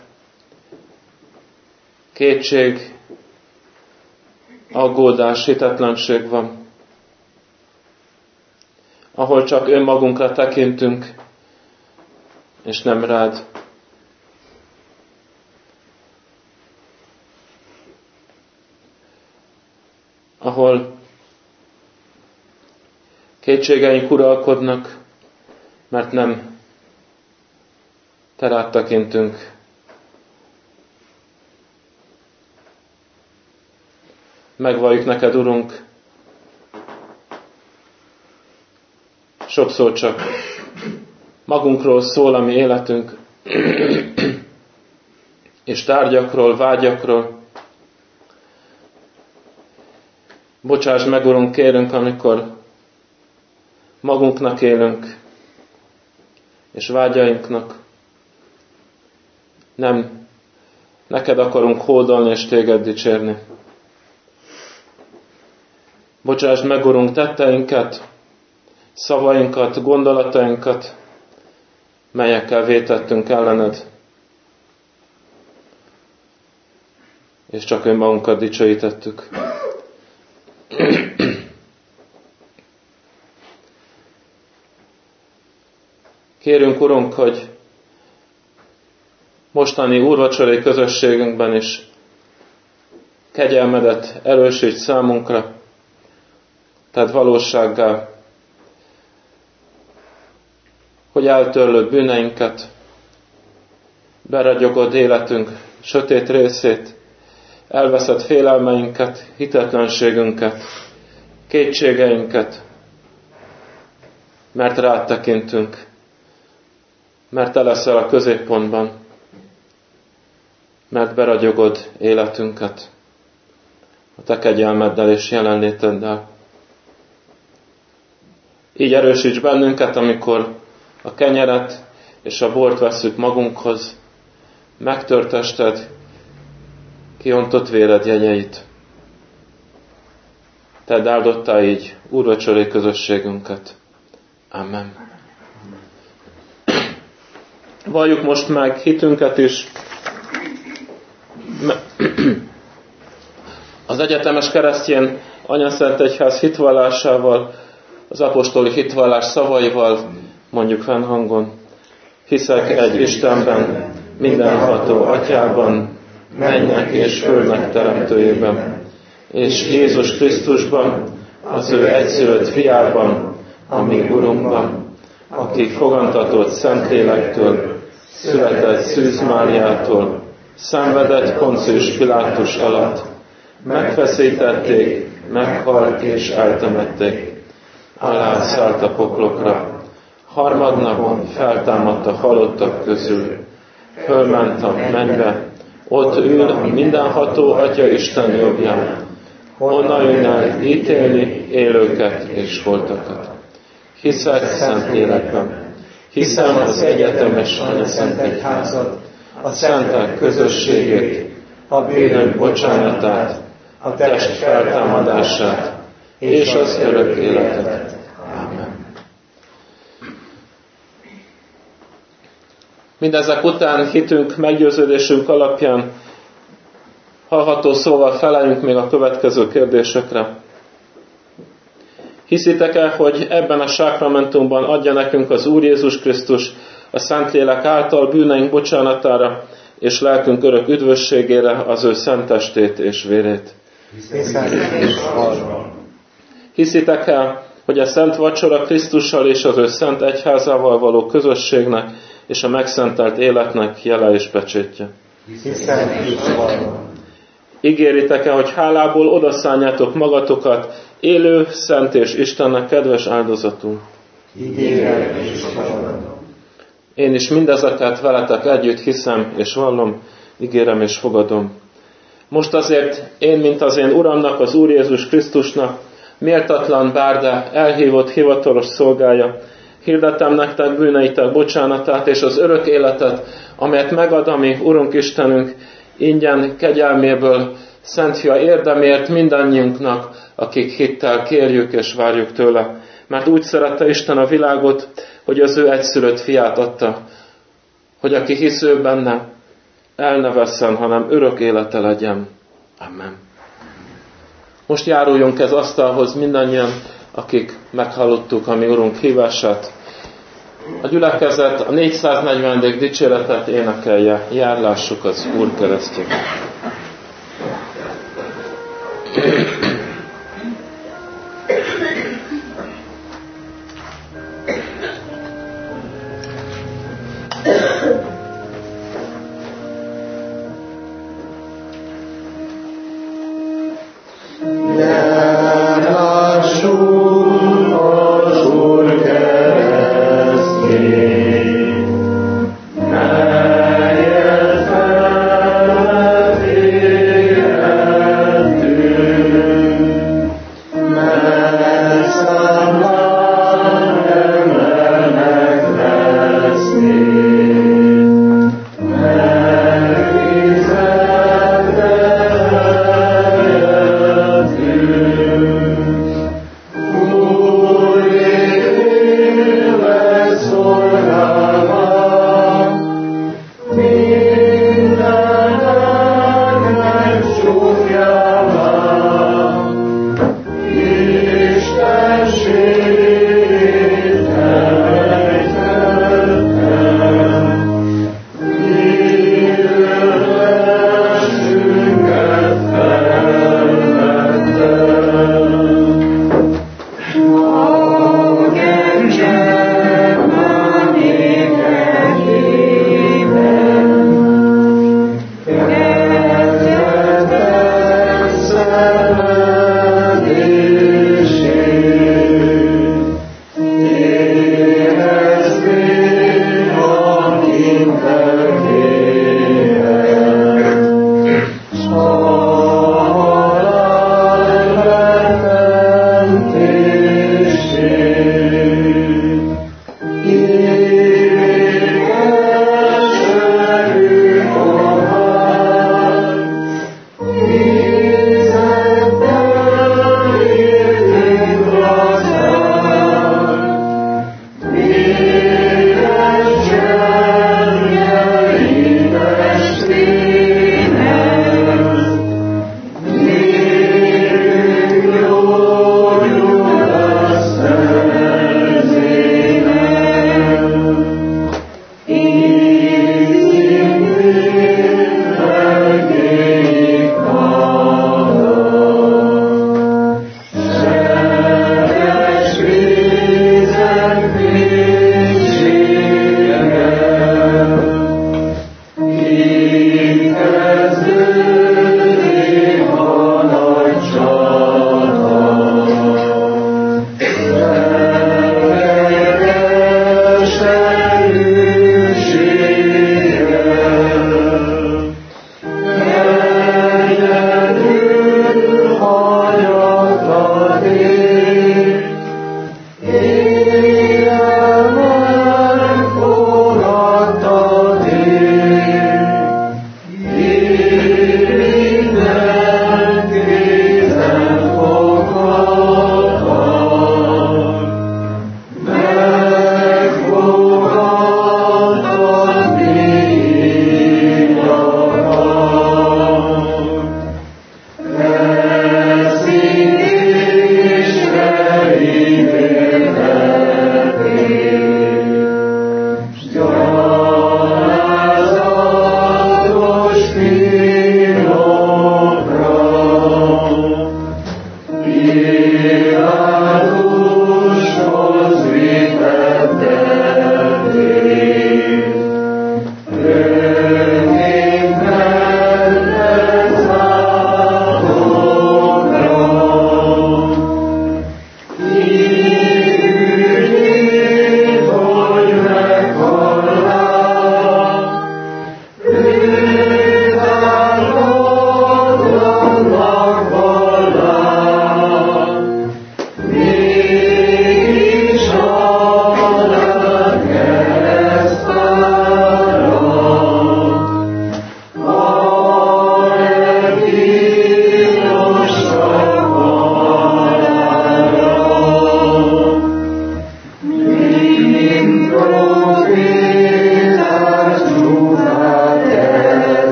S2: kétség, aggódás, hitetlenség van. Ahol csak önmagunkra tekintünk, és nem rád. Ahol kétségeink uralkodnak, mert nem Te rád tekintünk. Megvalljuk neked, Urunk, sokszor csak magunkról szól a mi életünk, és tárgyakról, vágyakról. Bocsáss meg, Urunk, kérünk, amikor magunknak élünk, és vágyainknak. Nem neked akarunk hódolni és téged dicsérni. Bocsáss meg, Urunk, tetteinket, szavainkat, gondolatainkat, melyekkel vétettünk ellened, és csak önmagunkat dicsőítettük. Kérünk, Urunk, hogy mostani úrvacsorai közösségünkben is kegyelmedet erősíts számunkra, tehát valósággá, hogy eltörlöd bűneinket, beragyogod életünk sötét részét, elveszed félelmeinket, hitetlenségünket, kétségeinket, mert rád tekintünk, mert Te leszel a középpontban, mert beragyogod életünket a Te kegyelmeddel és jelenléteddel. Így erősíts bennünket, amikor a kenyeret és a bort vesszük magunkhoz, megtört tested, kiontott véred jegyeit. Tedd áldottá így úrvacsorai közösségünket. Amen. Valljuk most meg hitünket is. Az egyetemes keresztény anyaszent egyház hitvallásával, az apostoli hitvallás szavaival mondjuk fennhangon. Hiszek egy Istenben, mindenható Atyában, mennyek és földnek teremtőjében, és Jézus Krisztusban, az ő egyszülött fiában, a mi Urunkban, aki fogantatott Szentlélektől, született Szűz Máriától, szenvedett Poncius Pilátus alatt, megfeszítették, meghalt és eltemették, alátszállt a poklokra, harmadnapon feltámadt a halottak közül, fölment a mennybe, ott ül a mindenható Atya Isten jobbján, onnan jön el ítélni élőket és holtakat. Hiszek Szentlélekben, hiszem az egyetemes anyaszent egyházat, a szentek közösségét, a bűnök bocsánatát, a test feltámadását és az örök életet. Amen. Mindezek után hitünk, meggyőződésünk alapján hallható szóval feleljünk még a következő kérdésekre. Hiszitek-e, hogy ebben a sákramentumban adja nekünk az Úr Jézus Krisztus a Szentlélek által bűneink bocsánatára és lelkünk örök üdvösségére az ő szent testét és vérét? Hiszitek el, hogy a szent vacsora Krisztussal és az ő szent egyházával való közösségnek és a megszentelt életnek jele és pecsétje? Ígéritek-e, hogy hálából odaszánjátok magatokat élő, szent és Istennek kedves áldozatul?
S3: Ígérem és fogadom.
S2: Én is mindezeket veletek együtt hiszem és vallom, ígérem és fogadom. Most azért én, mint az én Uramnak, az Úr Jézus Krisztusnak, méltatlan bár, de elhívott hivatalos szolgája, hirdetem nektek bűneitek bocsánatát és az örök életet, amelyet megad a mi Urunk Istenünk, ingyen kegyelméből, Szent Fia érdemért mindannyiunknak, akik hittel kérjük és várjuk tőle. Mert úgy szerette Isten a világot, hogy az ő egyszülött fiát adta, hogy aki hisz ő benne, el ne vesszen, hanem örök élete legyen. Amen. Most járuljunk ez asztalhoz mindannyian, akik meghallottuk a mi Urunk hívását. A gyülekezet a 440. dicséretet énekelje, járlássuk az Úr keresztjét.
S3: Melyet felvet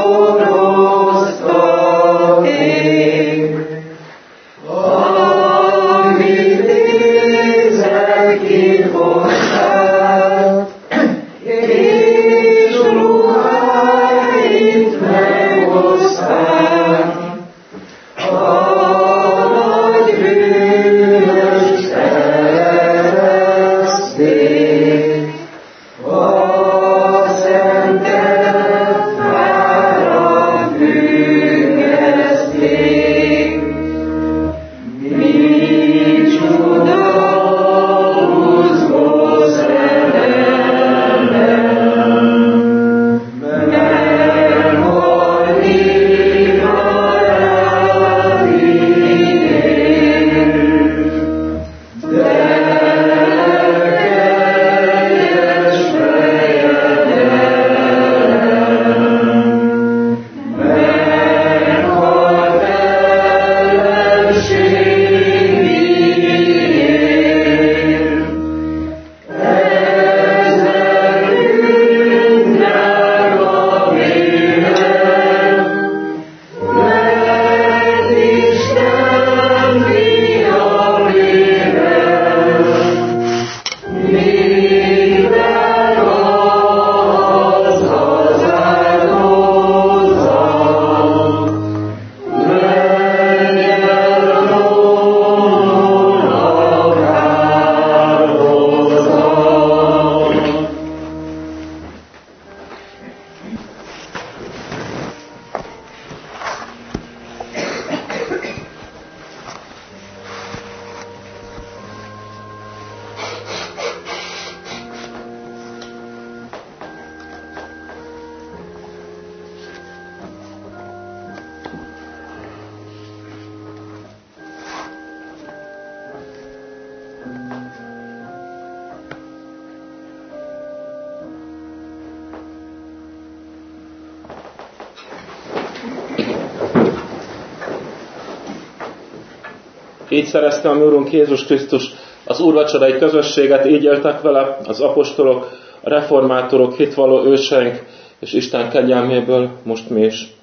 S2: Így szerezte a mi Urunk Jézus Krisztus az úrvacsorai közösséget, így éltek vele az apostolok, a reformátorok, hitvalló őseink, és Isten kegyelméből most mi is.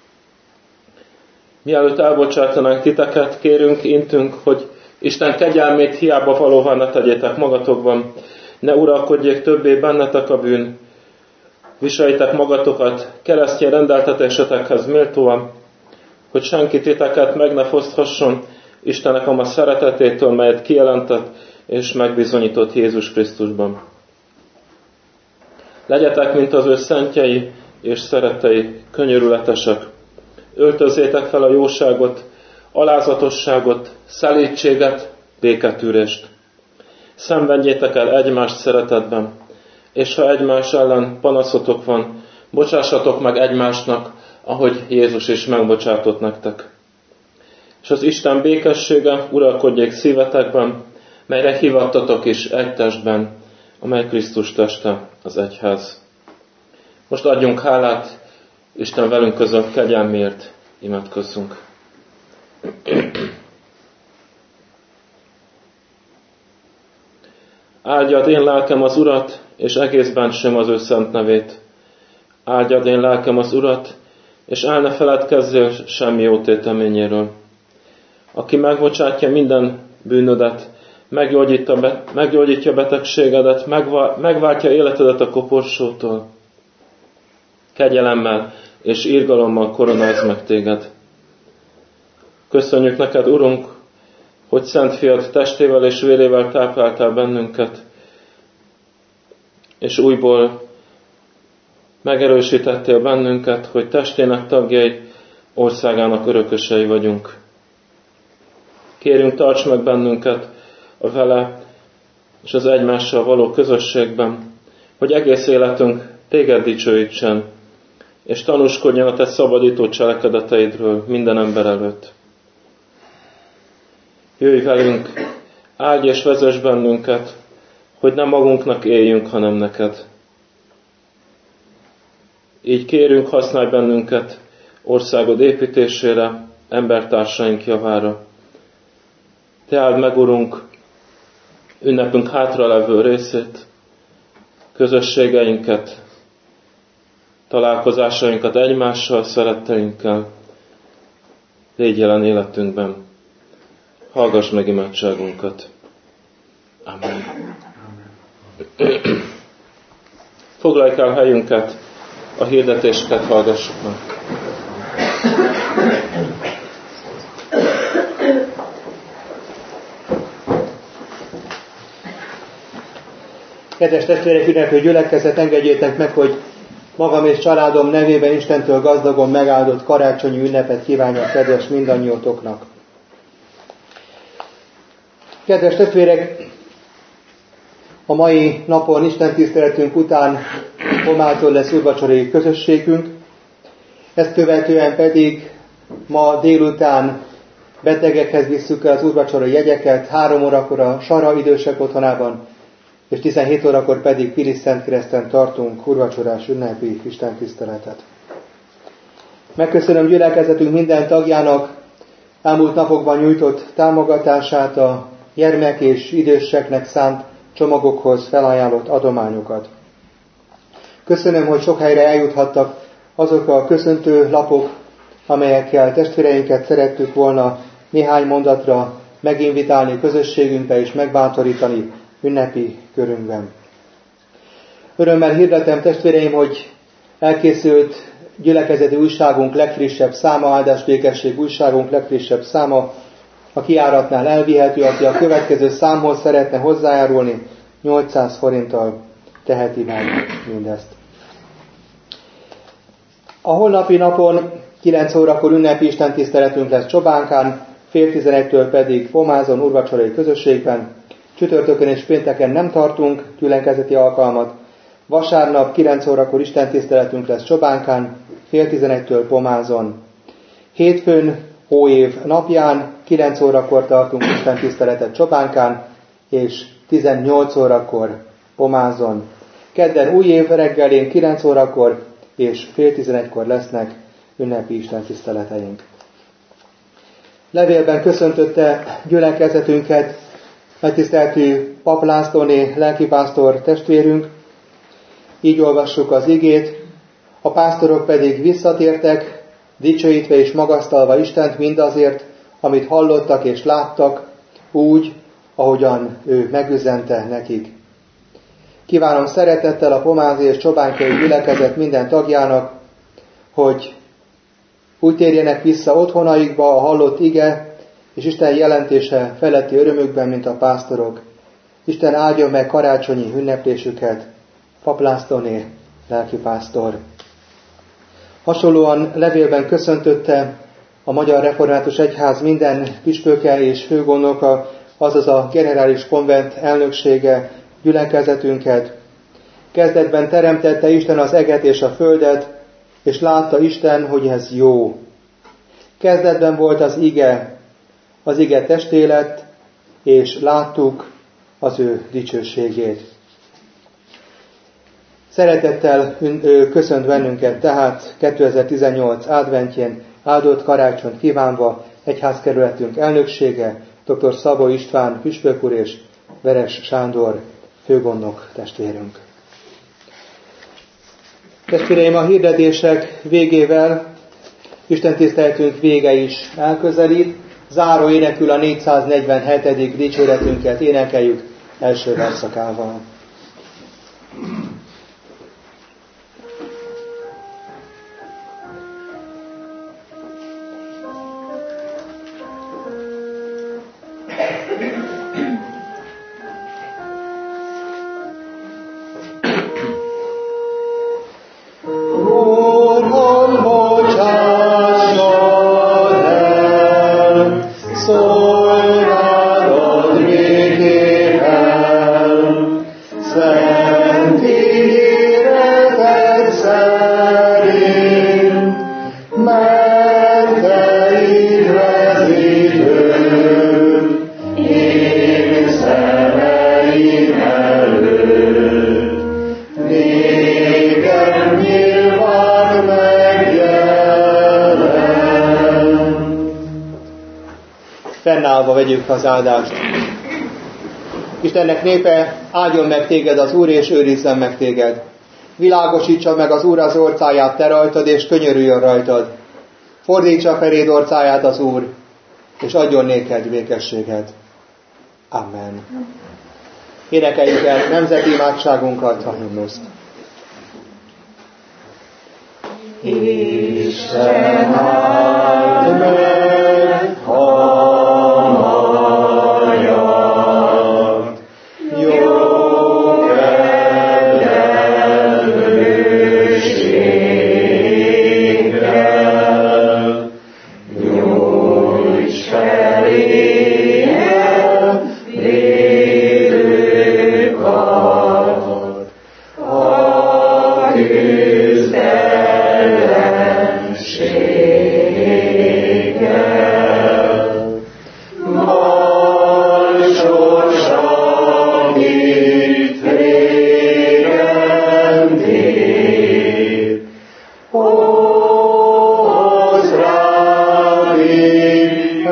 S2: Mielőtt elbocsátanánk titeket, kérünk, intünk, hogy Isten kegyelmét hiába valóvá ne tegyétek magatokban, ne uralkodjék többé bennetek a bűn, viseljétek magatokat keresztény rendeltetésetekhez méltóan, hogy senki titeket meg ne foszthasson Istennek a szeretetétől, melyet kijelentett és megbizonyított Jézus Krisztusban. Legyetek, mint az ő szentjei és szerettei, könyörületesek. Öltözzétek fel a jóságot, alázatosságot, szelídséget, béketűrést. Szenvedjétek el egymást szeretetben, és ha egymás ellen panaszotok van, bocsássatok meg egymásnak, ahogy Jézus is megbocsátott nektek. És az Isten békessége uralkodjék szívetekben, melyre hívattatok is egy testben, amely Krisztus teste, az egyház. Most adjunk hálát Isten velünk között kegyelmért, imádkozzunk. Áldjad én lelkem az Urat, és egész bensőm az ő szent nevét. Áldjad én lelkem az Urat, és el ne feledkezzél semmi jó téteményéről. Aki megbocsátja minden bűnödet, meggyógyítja betegségedet, megváltja életedet a koporsótól. Kegyelemmel és irgalommal koronáz meg téged. Köszönjük neked, Urunk, hogy Szent Fiad testével és vérével tápláltál bennünket, és újból megerősítettél bennünket, hogy testének tagjai, országának örökösei vagyunk. Kérünk, tarts meg bennünket a vele és az egymással való közösségben, hogy egész életünk téged dicsőítsen, és tanúskodjon a te szabadító cselekedeteidről minden ember előtt. Jöjj velünk, áldj és vezess bennünket, hogy nem magunknak éljünk, hanem neked. Így kérünk, használj bennünket országod építésére, embertársaink javára. Te áld meg, Urunk, ünnepünk hátralevő részét, közösségeinket, találkozásainkat egymással, szeretteinkkel. Légy jelen életünkben. Hallgass meg imádságunkat. Amen. Foglaljuk el helyünket, a hirdetéseket hallgassuk meg.
S1: Kedves testvérek, ünnepő gyülekezet, engedjétek meg, hogy magam és családom nevében Istentől gazdagon megáldott karácsonyi ünnepet kívánjak kedves mindannyiótoknak. Kedves testvérek, a mai napon istentiszteletünk után homától lesz úrvacsorai közösségünk, ezt követően pedig ma délután betegekhez visszük el az úrvacsorai jegyeket, 3 órakor a Sara idősek otthonában, és 17 órakor pedig Pilis Szentkereszten tartunk úrvacsorás ünnepi istentiszteletet. Megköszönöm gyülekezetünk minden tagjának elmúlt napokban nyújtott támogatását, a gyermek és időseknek szánt csomagokhoz felajánlott adományokat. Köszönöm, hogy sok helyre eljuthattak azok a köszöntő lapok, amelyekkel testvéreinket szerettük volna néhány mondatra meginvitálni közösségünkbe és megbátorítani ünnepi körünkben. Örömmel hirdetem, testvéreim, hogy elkészült gyülekezeti újságunk legfrissebb száma, áldásbékesség újságunk legfrissebb száma, a kijáratnál elvihető, aki a következő számhoz szeretne hozzájárulni, 800 forinttal teheti meg mindezt. A holnapi napon 9 órakor ünnepi istentiszteletünk lesz Csobánkán, fél 11-től pedig Pomázon úrvacsorai közösségben. Csütörtökön és pénteken nem tartunk gyülekezeti alkalmat. Vasárnap 9 órakor istentiszteletünk lesz Csobánkán, fél 11-től Pomázon. Hétfőn óév napján 9 órakor tartunk istentiszteletet Csobánkán, és 18 órakor Pomázon. Kedden újév reggelén 9 órakor és fél 11-kor lesznek ünnepi istentiszteleteink. Levélben köszöntötte gyülekezetünket nagytiszteltű Pap Lászlóné lelkipásztor testvérünk. Így olvassuk az igét, a pásztorok pedig visszatértek, dicsőítve és magasztalva Istent mindazért, amit hallottak és láttak, úgy, ahogyan ő megüzente nekik. Kívánom szeretettel a pomázi és csobánkai gyülekezet minden tagjának, hogy úgy térjenek vissza otthonaikba a hallott ige és Isten jelentése feletti örömükben, mint a pásztorok. Isten áldja meg karácsonyi ünneplésüket. Pap Lászlóné, lelkipásztor. Hasonlóan levélben köszöntötte a Magyar Református Egyház minden püspöke és főgondnoka, azaz a generális konvent elnöksége gyülekezetünket. Kezdetben teremtette Isten az eget és a földet, és látta Isten, hogy ez jó. Kezdetben volt az ige testé lett, és láttuk az ő dicsőségét. Szeretettel köszönt bennünket tehát 2018 adventjén, áldott karácsonyt kívánva egyházkerületünk elnöksége, dr. Szabó István püspök úr és Veres Sándor főgondnok testvérünk. Testvéreim, a hirdetések végével istentiszteletünk vége is elközelít. Záró énekül a 447. dicséretünket énekeljük első verszakával. Fennállva vegyük az áldást. Istennek népe, áldjon meg téged az Úr, és őrizzen meg téged. Világosítsa meg az Úr az orcáját te rajtad, és könyörüljön rajtad. Fordítsa feléd orcáját az Úr, és adjon néked békességet. Amen. Énekeljük el nemzeti imádságunkat, a himnuszt.
S3: Isten áld meg hamajat, jó kedvelőséggel, nyújts feléje védő kard, a küzd ellenséggel. Majd sorsa itt régen tér, hozz rám itt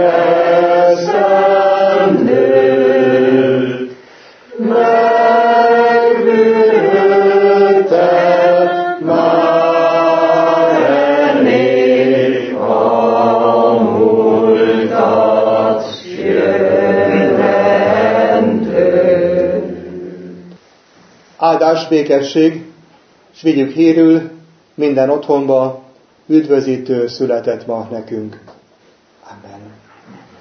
S3: eszendőt, megbűnötted már ennél a múltat jövendő.
S1: Áldás, békesség, s vigyük hírül minden otthonba, üdvözítő született ma nekünk. Amen.